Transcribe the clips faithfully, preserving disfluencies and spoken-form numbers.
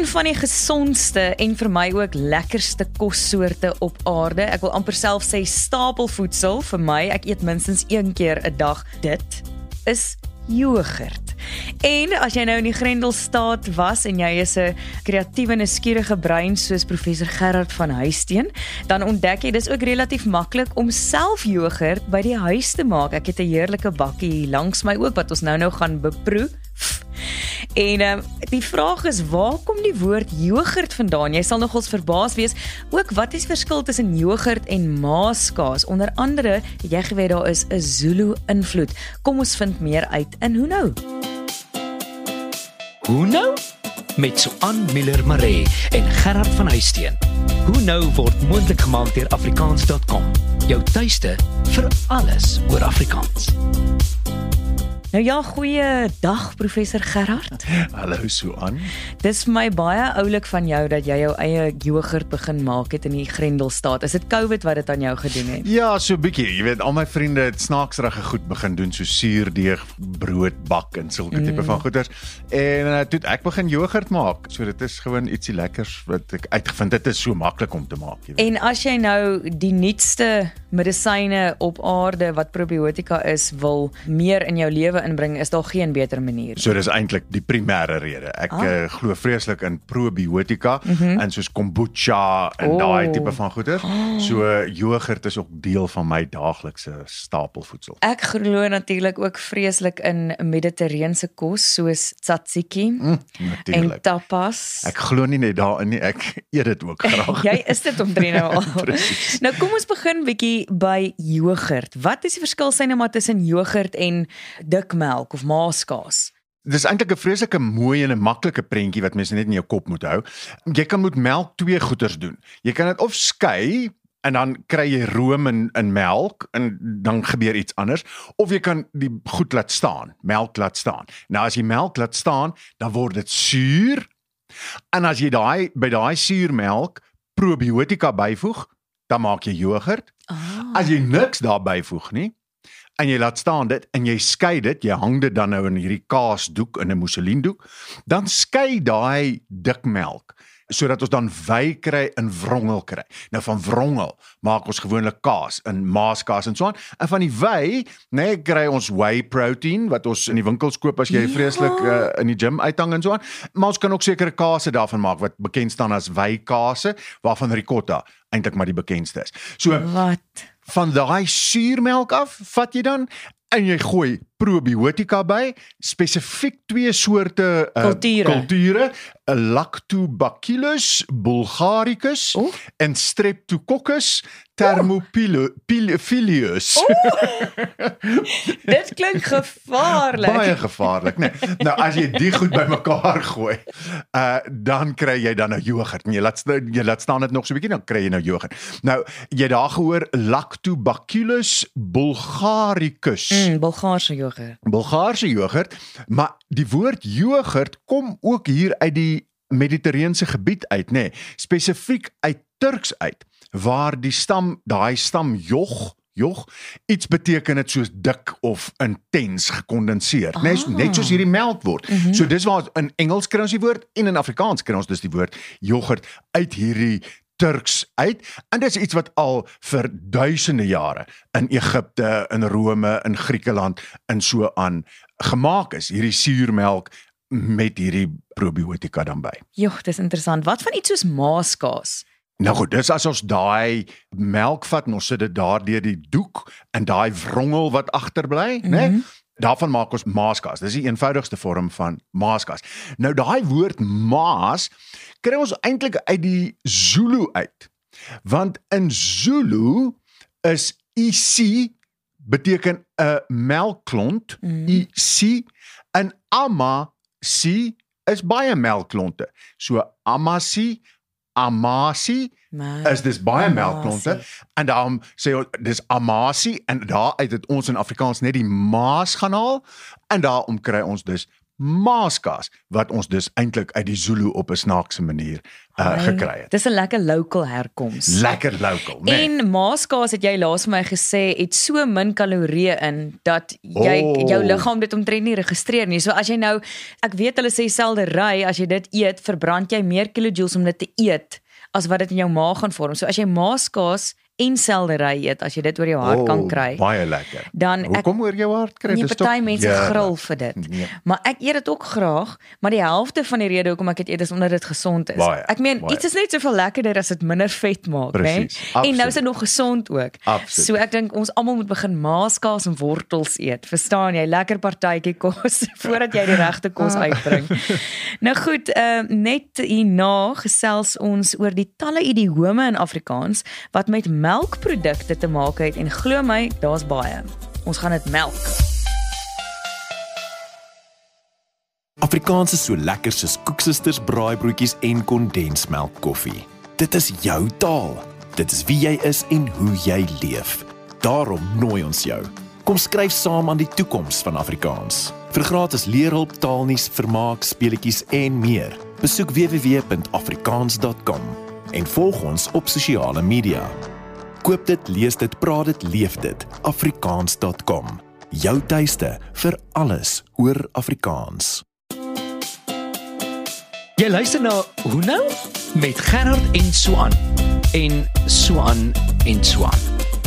Een van die gesondste en vir my ook lekkerste kossoorte op aarde. Ek wil amper self sê stapelvoedsel vir my. Ek eet minstens een keer 'n dag. Dit is yoghurt. En as jy nou in die Grendelstaat was en jy is 'n kreatiewe en nuuskierige brein soos professor Gerard van Huisteen, dan ontdek jy dis ook relatief maklik om self yoghurt by die huis te maak. Ek het 'n heerlike bakkie hier langs my ook wat ons nou nou gaan beproe. En um, die vraag is, waar kom die woord yoghurt vandaan? Jy sal nogals verbaas wees. Ook, wat is verskil tussen yoghurt en maaskaas? Onder andere, het jy geweet daar is 'n Zulu invloed. Kom ons vind meer uit in Hoe Nou? Hoe Nou? Met Suan Miller-Maree en Gerard van Huisteen. Hoe Nou word moontlik gemaak deur Afrikaans punt com. Jou tuiste vir alles oor Afrikaans. Nou ja, goeie dag professor Gerard. Hallo Suan. Dis vir my baie oulik van jou dat jy jou eie yoghurt begin maak het in die Grendelstaat. Is dit COVID wat dit aan jou gedoen het? Ja, so 'n bietjie. Jy weet, al my vriende het snaaksrige goed begin doen, so suurdeeg, brood bak en sulke mm. tipe van goeders. En uh, toe ek begin yoghurt maak. So dit is gewoon ietsie lekkers wat ek uitgevind het. Dit is so maklik om te maak, jy weet. En as jy nou die nuutste medisyne op aarde wat probiotika is, wil meer in jou lewe inbring, is daar geen beter manier. So dis eintlik die primêre rede. Ek ah. uh, glo vreeslik in probiotika mm-hmm. en soos kombucha en oh. daai tipe van goeder. Oh. So uh, yoghurt is ook deel van my daaglikse stapelvoedsel. Ek glo natuurlik ook vreeslik in mediterrane kos soos tzatziki mm, en tapas. Ek glo nie net daarin nie, ek eet dit ook graag. Jy is dit omtrent nou al. Nou kom ons begin bietjie by yoghurt. Wat is die verskil sy nou maar tussen yoghurt en dikmelk of maaskaas? Dis eintlik 'n vreeslike mooi en 'n maklike prentjie wat mense net in jou kop moet hou. Jy kan met melk twee goeders doen. Jy kan dit of skei en dan kry jy room in, in melk en dan gebeur iets anders. Of jy kan die goed laat staan, melk laat staan. Nou as jy melk laat staan, dan word dit suur. En as jy daai by daai suurmelk probiotika byvoeg, dan maak jy yoghurt. Oh. As jy niks daar byvoeg nie, en jy laat staan dit, en jy skei dit, jy hang dit dan nou in hierdie kaasdoek, in 'n mousselindoek, dan skei daai dikmelk, sodat ons dan wei kry en wrongel kry. Nou van wrongel maak ons gewoonlik kaas, in maaskaas en so aan, en van die wei, nee, kry ons whey protein, wat ons in die winkels koop as jy ja. vreeslik uh, in die gym uithang en so aan, maar ons kan ook sekere kaase daarvan maak, wat bekend staan as weikase, waarvan ricotta eintlik maar die bekendste is. So, wat? Van daai suurmelk af, vat jy dan, en jy gooi probiotika by, spesifiek twee soorte uh, kulture, kulture Lactobacillus bulgaricus oh. en Streptococcus thermophilus. Oh. Dit klink gevaarlik. Baie gevaarlik, nee. Nou, as jy die goed bymekaar gooi, uh, dan kry jy dan nou yoghurt. En jy laat, jy laat staan dit nog so 'n bietjie, dan kry jy nou yoghurt. Nou, jy daar gehoor Lactobacillus bulgaricus. Mm, Bulgaarse yoghurt. Bulgaarse yoghurt, maar die woord yoghurt kom ook hier uit die Mediterrane gebied uit, nê, nee, spesifiek uit Turks uit, waar die stam, daai stam jog, jog, iets beteken het soos dik of intens gekondenseer, ah. net, net soos hierdie melk word. Mm-hmm. So dis waar in Engels kry ons die woord, en in Afrikaans kry ons dus die woord yoghurt uit hierdie Turks uit, en dit is iets wat al vir duisende jare in Egipte, in Rome, in Griekeland, en so aan gemaak is, hierdie suurmelk met hierdie probiotika dan by. Joh, dis interessant. Wat van iets soos maaskaas? Nou goed, dis as ons daai melk vat, en ons sit dit daar deur die doek, en daai wrongel wat agterbly, mm-hmm. né? Daarvan maak ons maaskaas. Dis die eenvoudigste vorm van maaskaas. Nou daai woord maas kry ons eintlik uit die Zulu uit. Want in Zulu is isi beteken 'n melkklont, mm. isi, en amasi is baie melkklonte. So amasi, amasi Maar, is dis baie melkklonte, en daarom sê ons, dis amasi, en daar uit het ons in Afrikaans net die maas gaan haal, en daarom kry ons dus maaskaas wat ons dus eintlik uit die Zulu op 'n snaakse manier uh, gekry het. Dis 'n lekker local herkoms. Lekker local, né? Nee. En maaskaas het jy laas vir my gesê het so min kalorieë in dat jy Oh. jou liggaam dit omtrent nie registreer nie. So as jy nou, ek weet hulle sê seldery, as jy dit eet, verbrand jy meer kilojoules om dit te eet as wat dit in jou maag gaan vorm. So as jy maaskaas en seldery eet, as jy dit oor jou hart oh, kan kry, baie lekker. dan ek Hoekom oor jou hart kry? Nee, Dis party toch mense heerlik. gril vir dit. Nee. Maar ek eet dit ook graag, maar die helfte van die rede hoekom ek dit eet is omdat dit gesond is. Baie, ek meen, baie. iets is net soveel lekkerder as dit minder vet maak, né? Precies, En nou absoluut. is dit nog gesond ook. Absoluut. So ek dink ons almal moet begin maaskaas en wortels eet. Verstaan jy? Lekker partytjie kos voordat jy die regte kos uitbring. Nou goed, uh, net hierna gesels ons oor die talle idiome in Afrikaans wat met melkprodukte te maak het en glo my, daar's baie. Ons gaan dit melk. Afrikaans is so lekker soos koeksisters, braaibroodjies en kondensmelk koffie. Dit is jou taal. Dit is wie jy is en hoe jy leef. Daarom nooi ons jou. Kom skryf saam aan die toekoms van Afrikaans. Vir gratis leerhulp, taalnuus, vermaak, speletjies en meer. Besoek w w w punt afrikaans punt com en volg ons op sosiale media. Koop dit, lees dit, praat dit, leef dit. afrikaans punt com. Jou tuiste vir alles oor Afrikaans. Jy luister na Hoe nou? Met Gerard en Suan en Suan en Suan.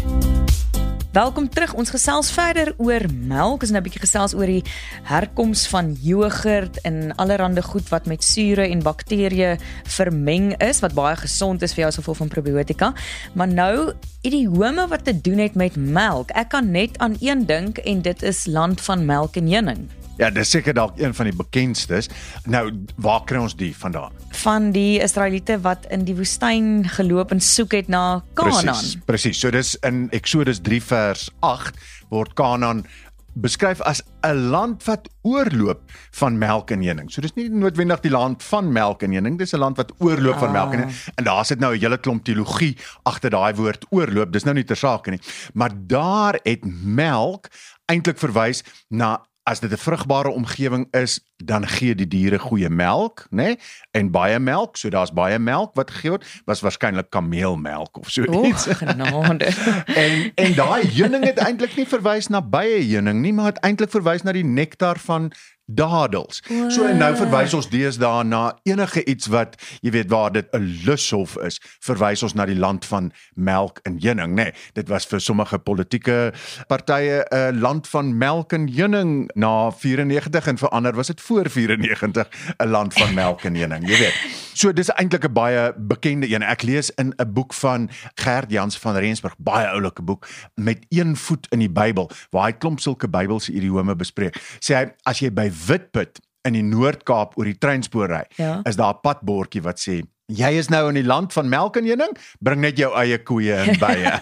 Welkom terug. Ons gesels verder oor melk. Ons nou 'n bietjie gesels oor die herkoms van jogurt en allerlei goed wat met sure en bakterieë vermeng is, wat baie gesond is vir jou as gevolg van probiotika. Maar nou idiome wat te doen het met melk. Ek kan net aan een dink en dit is land van melk en heuning. Ja, dis seker dalk een van die bekendstes. Nou, waar kry ons die vandaan? Van die Israeliete wat in die woestyn geloop en soek het na Kanaan. Presies, presies. So dis in Eksodus drie vers agt word Kanaan beskryf as 'n land wat oorloop van melk en heuning. So dis nie noodwendig die land van melk en heuning, dis 'n land wat oorloop ah. van melk en heuning. En daar sit nou 'n hele klomp teologie agter daai woord oorloop. Dis nou nie ter saake nie. Maar daar het melk eintlik verwys na as dit 'n vrugbare omgewing is, dan gee die diere goeie melk, né? Nee? En baie melk, so daar's baie melk wat gegee word, was waarskynlik kameelmelk of so iets. O, genade. en en daai heuning het eintlik nie verwys na baie heuning nie, maar het eintlik verwys na die nektar van dadels. Wow. So en nou verwys ons deesdae na enige iets wat, jy weet, waar dit 'n lushof is, verwys ons na die land van melk en heuning, nê. Nee, dit was vir sommige politieke partye 'n uh, land van melk en heuning na vyrennegentig en vir ander was dit voor vyrennegentig 'n land van melk en heuning, jy weet. So dis eintlik 'n baie bekende een. Ek lees in 'n boek van Gert Jans van Rensburg, baie oulike boek met een voet in die Bybel, waar hy klomp sulke Bybelse idiome bespreek. Sê hy, as jy by Witput in die Noord-Kaap oor die treinspoor ry, ja. is daar 'n padbordjie wat sê, jy is nou in die land van melk en heuning, bring net jou eie koeie en bye.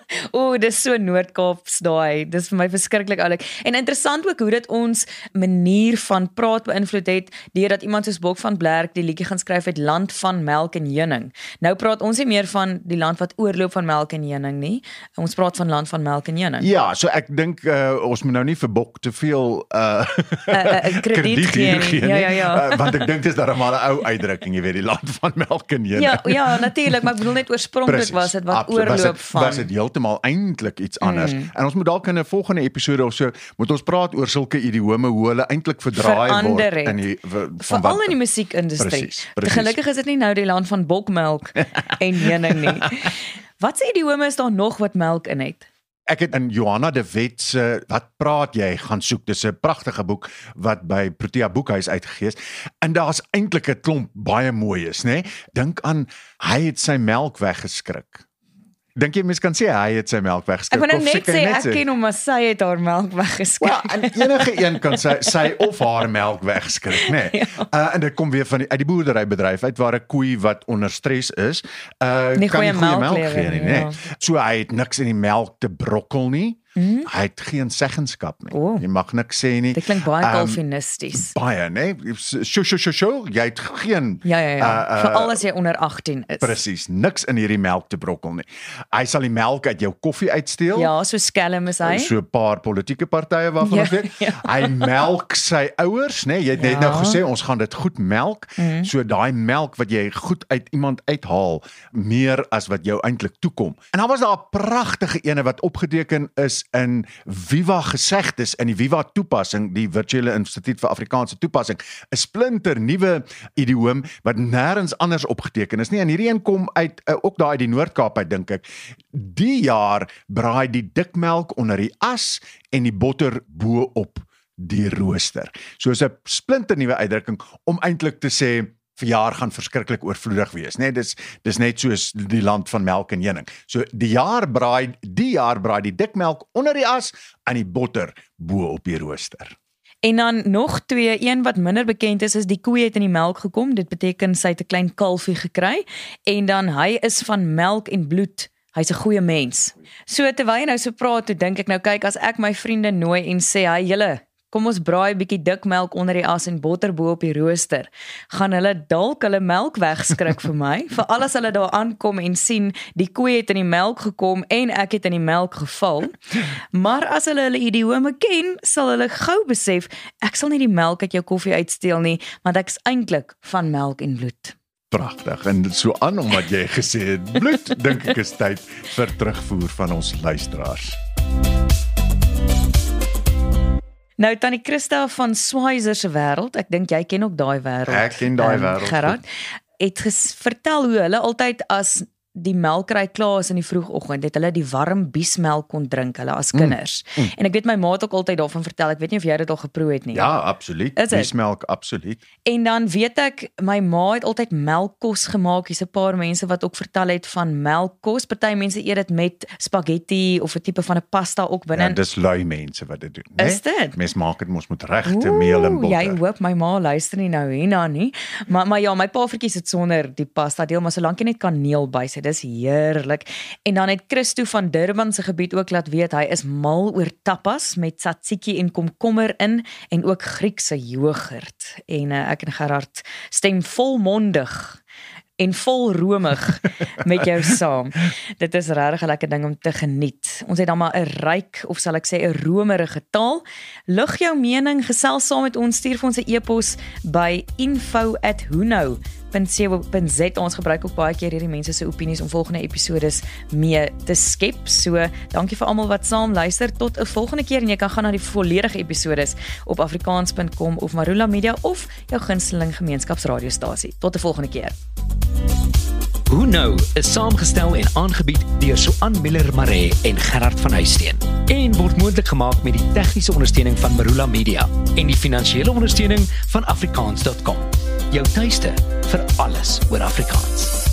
O, dis so Noord-Kaaps daai. Dis vir my verskriklik oulik. En interessant ook hoe dit ons manier van praat beïnvloed het, deurdat iemand soos Bok van Blerk die liedjie gaan skryf uit land van melk en heuning. Nou praat ons nie meer van die land wat oorloop van melk en heuning nie. Ons praat van land van melk en heuning. Ja, so ek dink uh, ons moet nou nie vir Bok te veel uh, uh, uh, krediet gee nie. Ja, ja, ja. Uh, want ek dink dis dan maar 'n ou uitdrukking, jy weet, die land van melk en heuning. Ja, ja, natuurlik, maar ek bedoel net oorspronklik was dit wat absoluut, oorloop was het, van. Was dit heeltemal eintlik iets anders. Mm. En ons moet dalk in 'n volgende episode of so moet ons praat oor sulke idiome hoe hulle eintlik verdraai Verander word het. in die veral in die musiekindustrie. Precies, precies. Gelukkig is dit nie nou die land van bokmelk en heuning nie. Wat se idiome is daar nog wat melk in het? Ek het in Johanna de Wet se Wat praat jy gaan soek. Dis 'n pragtige boek wat by Protea Boekhuis uitgegee is. En daar's eintlik 'n klomp baie mooi is, né? Nee? Dink aan hy het sy melk weggeskrik. Dink jy mens kan sê hy het sy melk weggeskrik? Ek wil nou Of net seker sê net ek ken hom, maar sy het haar melk weggeskrik. Ja, en enige een kan sy, sy of haar melk wegskrik, né? Nee. Ja. Uh, en dit kom weer van die, uit die boerderybedryf uit waar 'n koei wat onder stres is, uh Nie kan nie goeie goeie melk melk lewer gee nie, nie, né? ja. So hy het niks in die melk te brokkel nie. Mm. Hy het geen seggenskap nie. Oh. Jy mag niks sê nie. Dit klink baie um, kalvinisties. Baie, né? Sjo sjo sjo sjo, jy het geen Ja ja ja. Uh, uh, Veral as jy onder agttien is. Presies, niks in hierdie melk te brokkel nie. Hy sal die melk uit jou koffie uitsteel. Ja, so skelm is hy. So 'n paar politieke partye waarvan Ja, ons weet. ja. Hy melk sy ouers, né? Jy het net Ja. nou gesê ons gaan dit goed melk. Mm. So daai melk wat jy goed uit iemand uithaal, meer as wat jou eintlik toekom. En dan was daar 'n pragtige ene wat opgeteken is in Viva Gesegdes in die Viva toepassing, die Virtuele Instituut vir Afrikaanse Toepassing, 'n splinter nuwe idioom wat nêrens anders opgeteken is nie. En hierdie een kom uit uh, ook daar uit die Noord-Kaap uit dink ek. Die jaar braai die dikmelk onder die as en die botter bo op die rooster. So is 'n splinter nuwe uitdrukking om eintlik te sê verjaar gaan verskriklik oorvloedig wees, né? Dis dis net soos die land van melk en heuning. So die jaar braai, die jaar braai die dikmelk onder die as en die botter bo op die rooster. En dan nog twee, een wat minder bekend is, is die koe het in die melk gekom. Dit beteken sy het 'n klein kalfie gekry en dan hy is van melk en bloed. Hy's 'n goeie mens. So terwyl jy nou so praat, toe dink ek nou kyk as ek my vriende nooi en sê, "Hey julle, kom ons braai 'n bietjie dikmelk onder die as en botter bo op die rooster." Gaan hulle dalk hulle melk wegskrik vir my, veral as hulle daar aankom en sien die koe het in die melk gekom en ek het in die melk geval. Maar as hulle hulle idiome ken, sal hulle gou besef, ek sal nie die melk uit jou koffie uitsteel nie, want ek's eintlik van melk en bloed. Pragtig. En so aan omdat jy gesê het bloed, dink ek is tyd vir terugvoer van ons luisteraars. Nou tannie Christa van Swizer se wêreld, ek dink jy ken ook daai wêreld. Ek ken daai um, wêreld. Gerard, het ges, vertel hoe hulle altyd as die melkery klaar is in die vroegoggend, het hulle die warm biesmelk kon drink, hulle as kinders. Mm, mm. En ek weet my ma het ook altyd daarvan vertel, ek weet nie of jy dit al geproe het nie. Ja, absoluut. Biesmelk, absoluut. En dan weet ek, my ma het altyd melkkos gemaak, hier's 'n paar mense wat ook vertel het van melkkos, party mense eet dit met spaghetti of 'n tipe van 'n pasta ook binne. Ja, dis lui mense wat dit doen, né? Is dit? Mens maak dit mos met regte meel en botter. Jy hoop my ma luister nie nou hierna nie, maar, maar ja, my pavertjies het sonder die pasta deel, maar solank jy net kaneel by sit, dis heerlik. En dan het Christo van Durban se gebied ook laat weet, hy is mal oor tapas met tzatziki en komkommer in en ook Griekse yoghurt. En uh, ek en Gerard stem volmondig en vol romig met jou saam. Dit is regtig 'n lekker ding om te geniet. Ons het dan maar 'n ryk, of sal ek sê 'n romerige taal. Lig jou mening, gesels saam met ons, stuur vir ons 'n e-pos by info at hunou punt co punt za. Ons gebruik ook baie keer hierdie mense se opinies om volgende episodes mee te skep. So, dankie vir almal wat saam luister. Tot 'n volgende keer en jy kan gaan na die volledige episodes op afrikaans punt com of Marula Media of jou gunsteling gemeenskapsradiostasie. Tot 'n volgende keer. Hoe nou is saamgestel en aangebied deur Suan Miller Maree en Gerard van Huisteen en word moontlik gemaak met die tegniese ondersteuning van Marula Media en die finansiële ondersteuning van afrikaans punt com. Jou tuiste vir alles oor Afrikaans.